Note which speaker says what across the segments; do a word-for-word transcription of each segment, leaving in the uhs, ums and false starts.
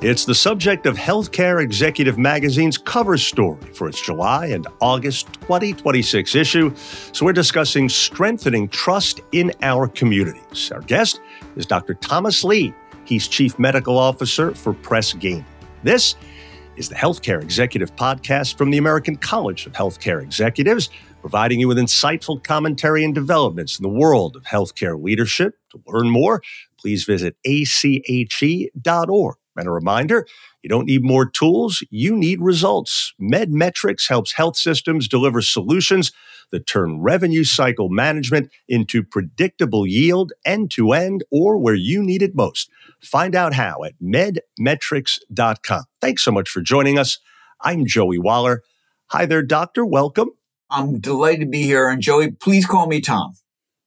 Speaker 1: It's the subject of Healthcare Executive Magazine's cover story for its July and August twenty twenty-six issue. So we're discussing strengthening trust in our communities. Our guest is Doctor Thomas Lee. He's Chief Medical Officer for Press Ganey. This is the Healthcare Executive Podcast from the American College of Healthcare Executives, providing you with insightful commentary and developments in the world of healthcare leadership. To learn more, please visit A C H E dot org. And a reminder, you don't need more tools, you need results. MedMetrics helps health systems deliver solutions that turn revenue cycle management into predictable yield end-to-end or where you need it most. Find out how at med metrics dot com. Thanks so much for joining us. I'm Joey Waller. Hi there, Doctor. Welcome.
Speaker 2: I'm delighted to be here. And Joey, please call me Tom.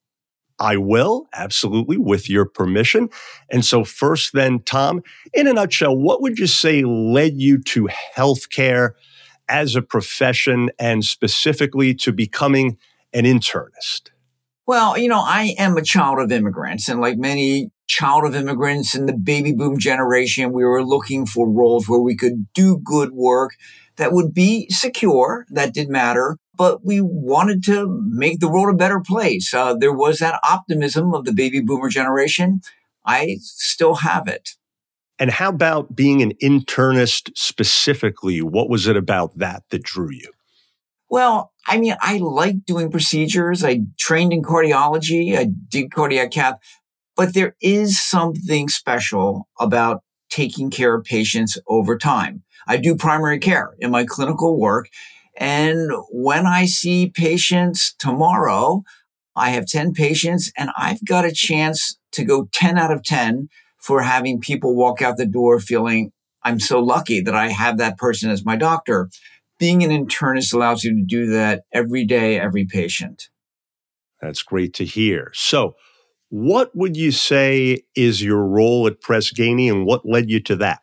Speaker 1: I will, absolutely, with your permission. And so first then, Tom, in a nutshell, what would you say led you to healthcare as a profession and specifically to becoming an internist?
Speaker 2: Well, you know, I am a child of immigrants, and like many child of immigrants in the baby boom generation, we were looking for roles where we could do good work that would be secure, that did matter, but we wanted to make the world a better place. Uh, there was that optimism of the baby boomer generation. I still have it.
Speaker 1: And how about being an internist specifically? What was it about that that drew you?
Speaker 2: Well, I mean, I like doing procedures. I trained in cardiology. I did cardiac cath. But there is something special about taking care of patients over time. I do primary care in my clinical work. And when I see patients tomorrow, I have ten patients and I've got a chance to go ten out of ten for having people walk out the door feeling I'm so lucky that I have that person as my doctor. Being an internist allows you to do that every day, every patient.
Speaker 1: That's great to hear. So what would you say is your role at Press Ganey and what led you to that?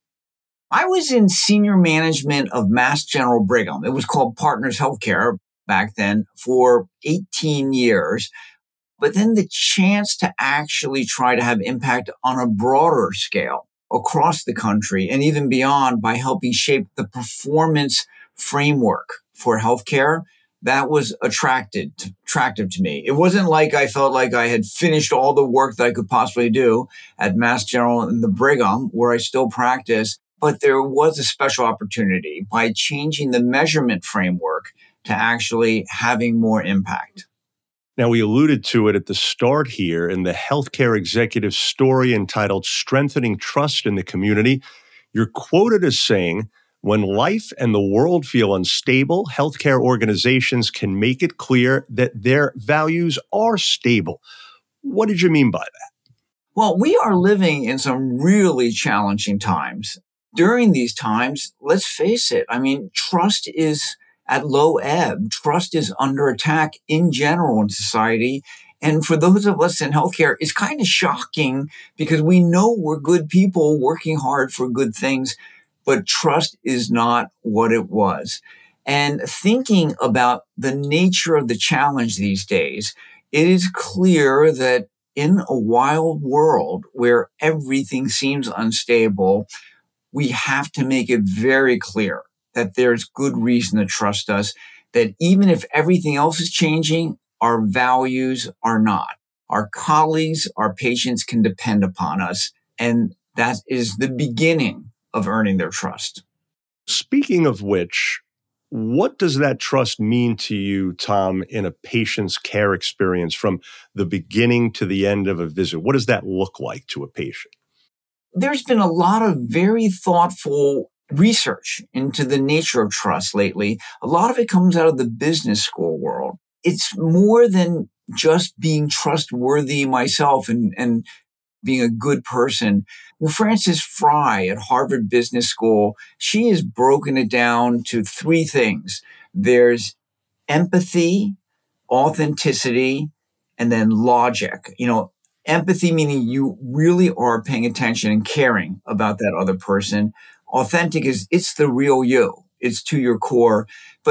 Speaker 2: I was in senior management of Mass General Brigham. It was called Partners Healthcare back then for eighteen years. But then the chance to actually try to have impact on a broader scale across the country and even beyond by helping shape the performance framework for healthcare, that was attracted, attractive to me. It wasn't like I felt like I had finished all the work that I could possibly do at Mass General and the Brigham, where I still practice. But there was a special opportunity by changing the measurement framework to actually having more impact.
Speaker 1: Now, we alluded to it at the start here in the healthcare executive story entitled Strengthening Trust in the Community. You're quoted as saying, when life and the world feel unstable, healthcare organizations can make it clear that their values are stable. What did you mean by that?
Speaker 2: Well, we are living in some really challenging times. During these times, let's face it, I mean, trust is at low ebb. Trust is under attack in general in society. And for those of us in healthcare, it's kind of shocking because we know we're good people working hard for good things, but trust is not what it was. And thinking about the nature of the challenge these days, it is clear that in a wild world where everything seems unstable, we have to make it very clear that there's good reason to trust us, that even if everything else is changing, our values are not. Our colleagues, our patients can depend upon us, and that is the beginning of earning their trust.
Speaker 1: Speaking of which, what does that trust mean to you, Tom, in a patient's care experience from the beginning to the end of a visit? What does that look like to a patient?
Speaker 2: There's been a lot of very thoughtful research into the nature of trust lately. A lot of it comes out of the business school world. It's more than just being trustworthy myself and, and being a good person. Well, Frances Frye at Harvard Business School, she has broken it down to three things. There's empathy, authenticity, and then logic. You know, empathy meaning you really are paying attention and caring about that other person. Authentic is it's the real you. It's to your core. But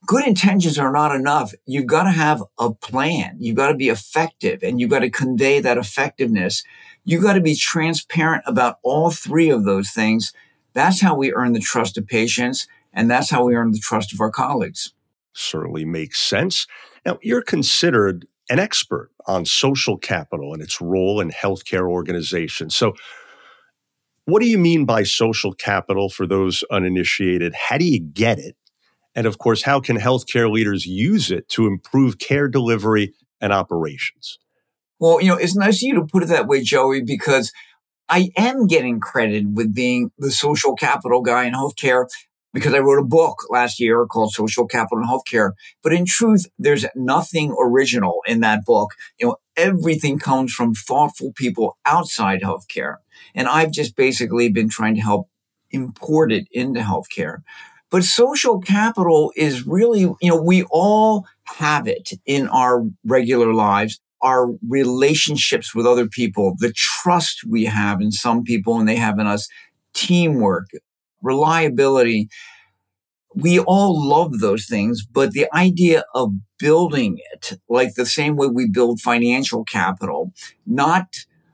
Speaker 2: good intentions are not enough. You've got to have a plan. You've got to be effective, and you've got to convey that effectiveness. You've got to be transparent about all three of those things. That's how we earn the trust of patients, and that's how we earn the trust of our colleagues.
Speaker 1: Certainly makes sense. Now, you're considered an expert on social capital and its role in healthcare organizations. So, what do you mean by social capital for those uninitiated? How do you get it? And of course, how can healthcare leaders use it to improve care delivery and operations?
Speaker 2: Well, you know, it's nice of you to put it that way, Joey, because I am getting credited with being the social capital guy in healthcare because I wrote a book last year called Social Capital in Healthcare. But in truth, there's nothing original in that book. You know, everything comes from thoughtful people outside healthcare. And I've just basically been trying to help import it into healthcare. But social capital is really, you know, we all have it in our regular lives. Our relationships with other people, the trust we have in some people and they have in us, teamwork, reliability. We all love those things, but the idea of building it, like the same way we build financial capital, not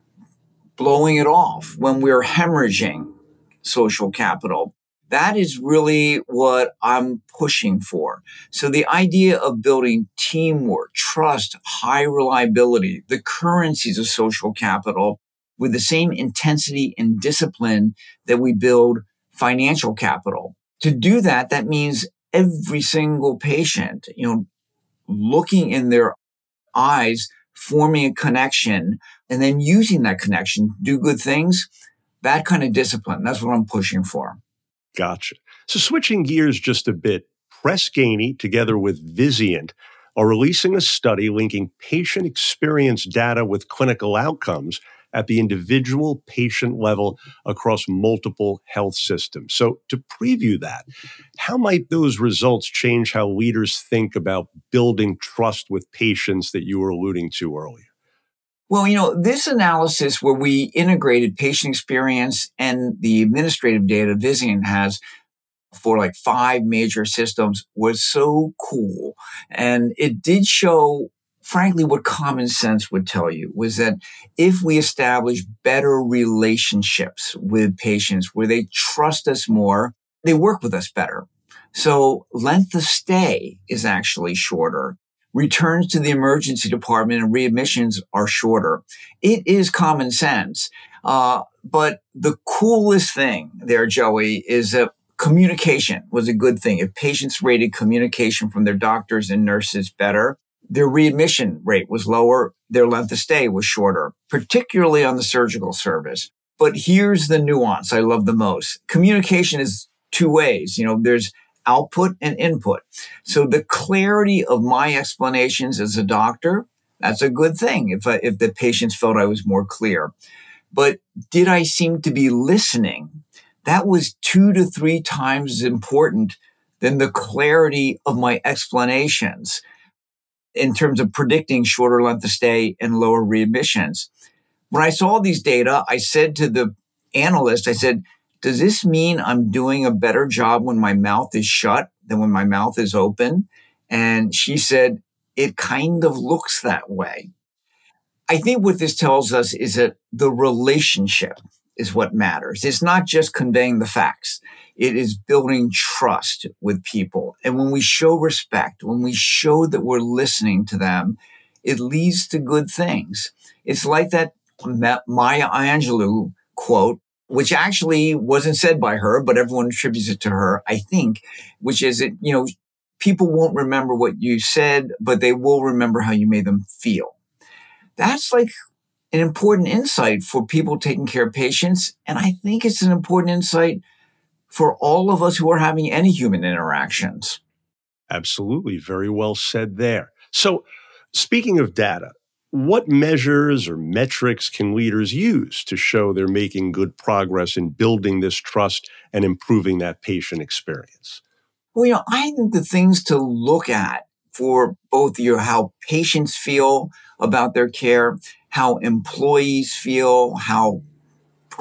Speaker 2: blowing it off when we're hemorrhaging social capital. That is really what I'm pushing for. So the idea of building teamwork, trust, high reliability, the currencies of social capital with the same intensity and discipline that we build financial capital. To do that, that means every single patient, you know, looking in their eyes, forming a connection, and then using that connection to do good things. That kind of discipline, that's what I'm pushing for.
Speaker 1: Gotcha. So switching gears just a bit, Press Ganey, together with Vizient, are releasing a study linking patient experience data with clinical outcomes at the individual patient level across multiple health systems. So to preview that, how might those results change how leaders think about building trust with patients that you were alluding to earlier?
Speaker 2: Well, you know, this analysis where we integrated patient experience and the administrative data Vizient has for like five major systems was so cool. And it did show, frankly, what common sense would tell you was that if we establish better relationships with patients where they trust us more, they work with us better. So length of stay is actually shorter. Returns to the emergency department and readmissions are shorter. It is common sense. Uh, but the coolest thing there, Joey, is that communication was a good thing. If patients rated communication from their doctors and nurses better, their readmission rate was lower, their length of stay was shorter, particularly on the surgical service. But here's the nuance I love the most. Communication is two ways. You know, there's output and input. So the clarity of my explanations as a doctor, that's a good thing if, I, if the patients felt I was more clear. But did I seem to be listening? That was two to three times as important than the clarity of my explanations in terms of predicting shorter length of stay and lower readmissions. When I saw these data, I said to the analyst, I said, does this mean I'm doing a better job when my mouth is shut than when my mouth is open? And she said, it kind of looks that way. I think what this tells us is that the relationship is what matters. It's not just conveying the facts. It is building trust with people. And when we show respect, when we show that we're listening to them, it leads to good things. It's like that Maya Angelou quote, which actually wasn't said by her, but everyone attributes it to her, I think, which is that, you know, people won't remember what you said, but they will remember how you made them feel. That's like an important insight for people taking care of patients. And I think it's an important insight for all of us who are having any human interactions.
Speaker 1: Absolutely. Very well said there. So speaking of data, what measures or metrics can leaders use to show they're making good progress in building this trust and improving that patient experience?
Speaker 2: Well, you know, I think the things to look at for both your how patients feel about their care, how employees feel, how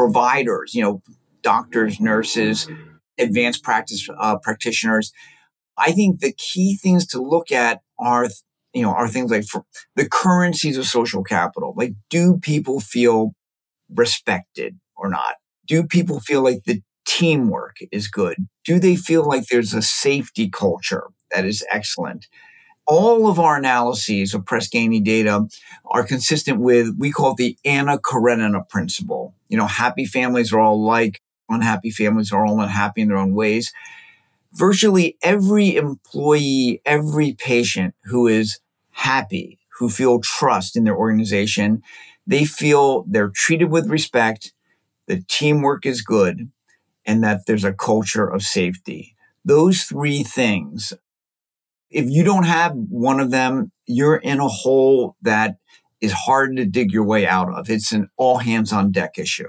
Speaker 2: providers, you know, doctors, nurses, advanced practice uh, practitioners, I think the key things to look at are, you know, are things like for the currencies of social capital. Like, do people feel respected or not? Do people feel like the teamwork is good? Do they feel like there's a safety culture that is excellent? All of our analyses of Press Ganey data are consistent with, we call it the Anna Karenina principle. You know, happy families are all alike. Unhappy families are all unhappy in their own ways. Virtually every employee, every patient who is happy, who feel trust in their organization, they feel they're treated with respect, the teamwork is good, and that there's a culture of safety. Those three things, if you don't have one of them, you're in a hole that is hard to dig your way out of. It's an all hands on deck issue.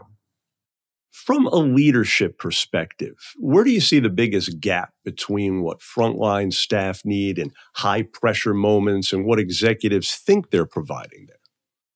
Speaker 1: From a leadership perspective, where do you see the biggest gap between what frontline staff need in high pressure moments and what executives think they're providing there?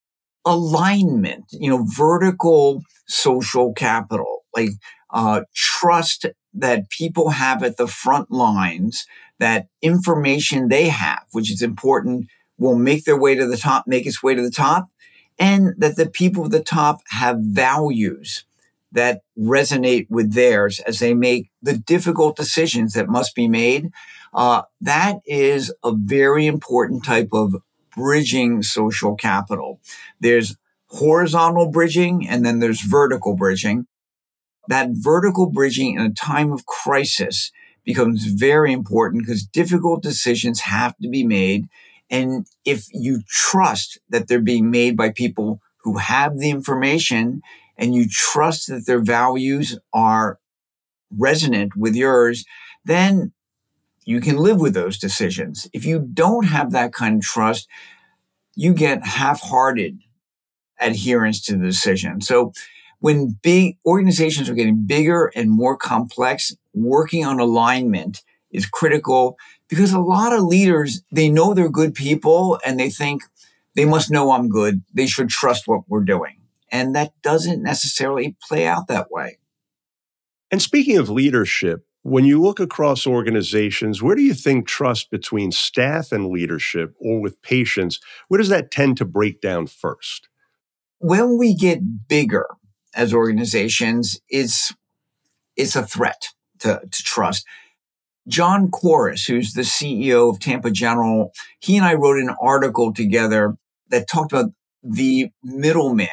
Speaker 2: Alignment, you know, vertical social capital, like uh, trust that people have at the front lines, that information they have, which is important, will make their way to the top, make its way to the top, and that the people at the top have values that resonate with theirs as they make the difficult decisions that must be made. Uh, that is a very important type of bridging social capital. There's horizontal bridging and then there's vertical bridging. That vertical bridging in a time of crisis becomes very important because difficult decisions have to be made. And if you trust that they're being made by people who have the information and you trust that their values are resonant with yours, then you can live with those decisions. If you don't have that kind of trust, you get half-hearted adherence to the decision. So when big organizations are getting bigger and more complex, working on alignment is critical because a lot of leaders, they know they're good people and they think they must know I'm good. They should trust what we're doing. And that doesn't necessarily play out that way.
Speaker 1: And speaking of leadership, when you look across organizations, where do you think trust between staff and leadership or with patients, where does that tend to break down first?
Speaker 2: When we get bigger as organizations, it's, it's a threat to, to trust. John Corus, who's the C E O of Tampa General, he and I wrote an article together that talked about the middleman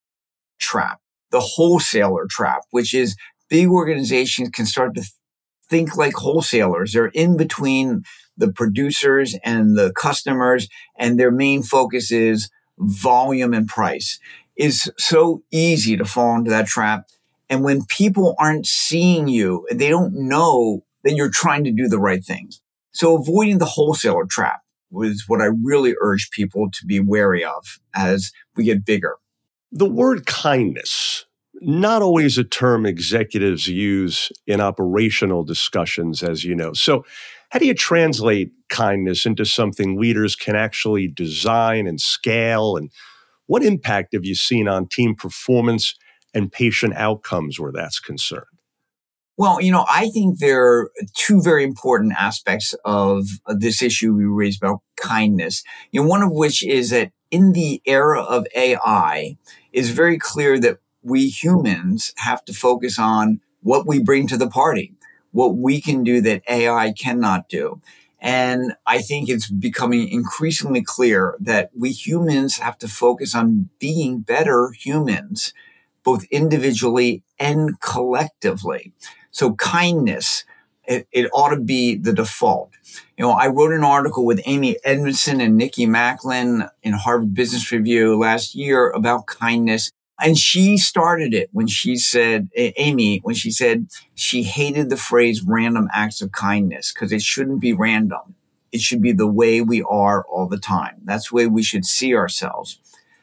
Speaker 2: trap, the wholesaler trap, which is big organizations can start to think like wholesalers. They're in between the producers and the customers, and their main focus is volume and price. It's so easy to fall into that trap. And when people aren't seeing you, they don't know that you're trying to do the right things. So avoiding the wholesaler trap was what I really urge people to be wary of as we get bigger.
Speaker 1: The word kindness, not always a term executives use in operational discussions, as you know. So how do you translate kindness into something leaders can actually design and scale? And what impact have you seen on team performance and patient outcomes where that's concerned?
Speaker 2: Well, you know, I think there are two very important aspects of this issue we raised about kindness. You know, one of which is that in the era of A I, it's very clear that we humans have to focus on what we bring to the party, what we can do that A I cannot do. And I think it's becoming increasingly clear that we humans have to focus on being better humans, both individually and collectively. So kindness, it, it ought to be the default. You know, I wrote an article with Amy Edmondson and Nikki Macklin in Harvard Business Review last year about kindness. And she started it when she said, Amy, when she said she hated the phrase random acts of kindness because it shouldn't be random. It should be the way we are all the time. That's the way we should see ourselves.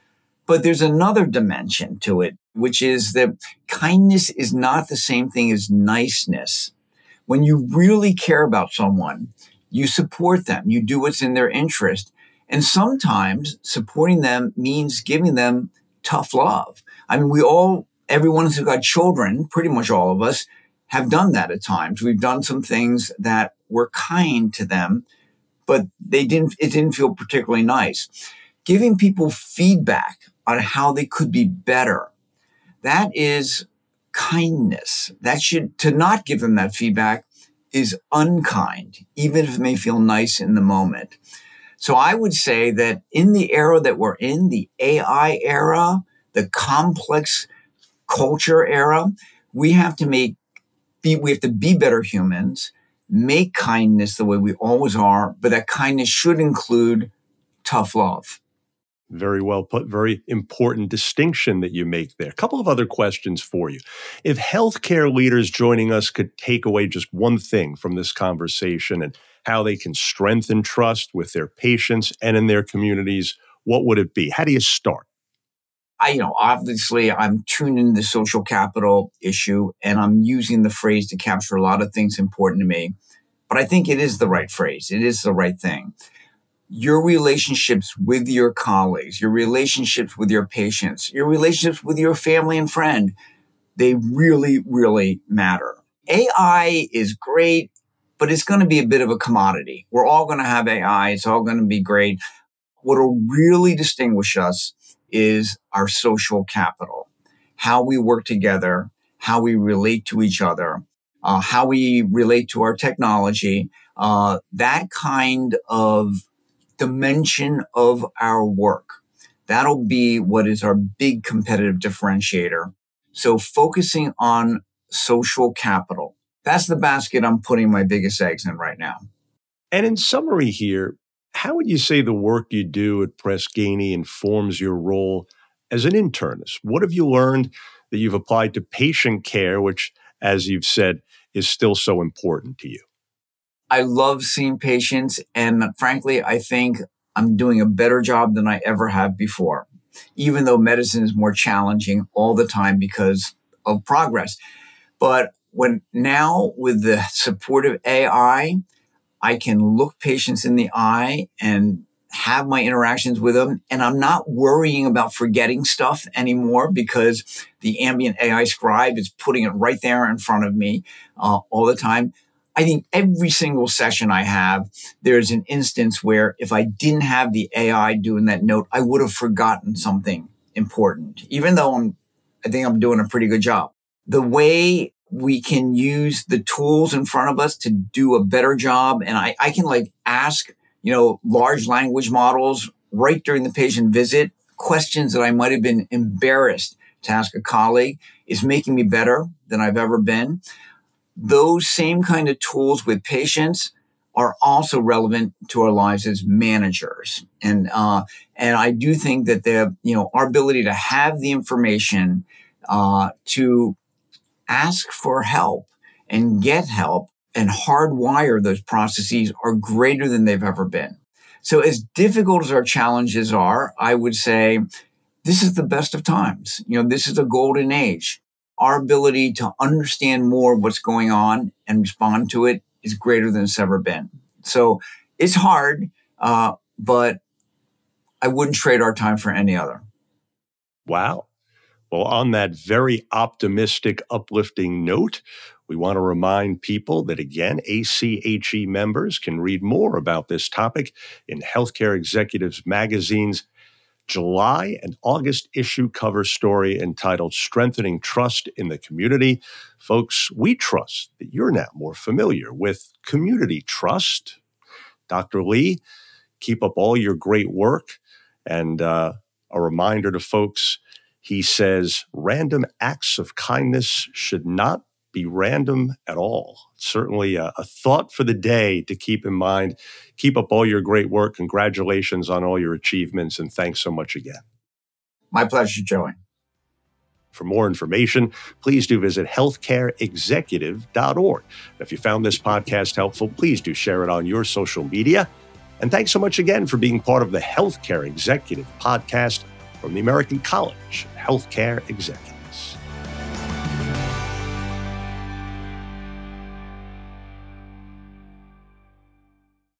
Speaker 2: But there's another dimension to it, which is that kindness is not the same thing as niceness. When you really care about someone, you support them. You do what's in their interest. And sometimes supporting them means giving them tough love. I mean, we all, everyone who's got children, pretty much all of us, have done that at times. We've done some things that were kind to them, but they didn't, it didn't feel particularly nice. Giving people feedback on how they could be better, that is kindness. That should, to not give them that feedback is unkind, even if it may feel nice in the moment. So I would say that in the era that we're in, the A I era, the complex culture era, we have to make, be, we have to be better humans, make kindness the way we always are, but that kindness should include tough love.
Speaker 1: Very well put. Very important distinction that you make there. A couple of other questions for you. If healthcare leaders joining us could take away just one thing from this conversation and how they can strengthen trust with their patients and in their communities, what would it be? How do you start?
Speaker 2: I, you know, obviously I'm tuned into the social capital issue and I'm using the phrase to capture a lot of things important to me, but I think it is the right phrase. It is the right thing. Your relationships with your colleagues, your relationships with your patients, your relationships with your family and friend, they really, really matter. A I is great, but it's going to be a bit of a commodity. We're all going to have A I. It's all going to be great. What will really distinguish us is our social capital, how we work together, how we relate to each other, uh, how we relate to our technology, uh, that kind of dimension of our work. That'll be what is our big competitive differentiator. So focusing on social capital, that's the basket I'm putting my biggest eggs in right now.
Speaker 1: And in summary here, how would you say the work you do at Press Ganey informs your role as an internist? What have you learned that you've applied to patient care, which, as you've said, is still so important to you?
Speaker 2: I love seeing patients, and frankly, I think I'm doing a better job than I ever have before, even though medicine is more challenging all the time because of progress. But when now with the support of A I, I can look patients in the eye and have my interactions with them, and I'm not worrying about forgetting stuff anymore because the ambient A I scribe is putting it right there in front of me uh, all the time. I think every single session I have, there's an instance where if I didn't have the A I doing that note, I would have forgotten something important, even though I'm, I think I'm doing a pretty good job. The way we can use the tools in front of us to do a better job, and I, I can like ask, you know, large language models right during the patient visit, questions that I might have been embarrassed to ask a colleague, is making me better than I've ever been. Those same kind of tools with patients are also relevant to our lives as managers. And, uh, and I do think that the, you know, our ability to have the information, uh, to ask for help and get help and hardwire those processes are greater than they've ever been. So as difficult as our challenges are, I would say this is the best of times. You know, this is a golden age. Our ability to understand more of what's going on and respond to it is greater than it's ever been. So it's hard, uh, but I wouldn't trade our time for any other.
Speaker 1: Wow. Well, on that very optimistic, uplifting note, we want to remind people that, again, A C H E members can read more about this topic in Healthcare Executives Magazine's July and August issue cover story entitled Strengthening Trust in the Community. Folks, we trust that you're now more familiar with community trust. Doctor Lee, keep up all your great work. And uh, a reminder to folks, he says, random acts of kindness should not be random at all. Certainly a, a thought for the day to keep in mind. Keep up all your great work. Congratulations on all your achievements, and thanks so much again.
Speaker 2: My pleasure, Joey.
Speaker 1: For more information, please do visit healthcare executive dot org. If you found this podcast helpful, please do share it on your social media. And thanks so much again for being part of the Healthcare Executive Podcast from the American College of Healthcare Executives.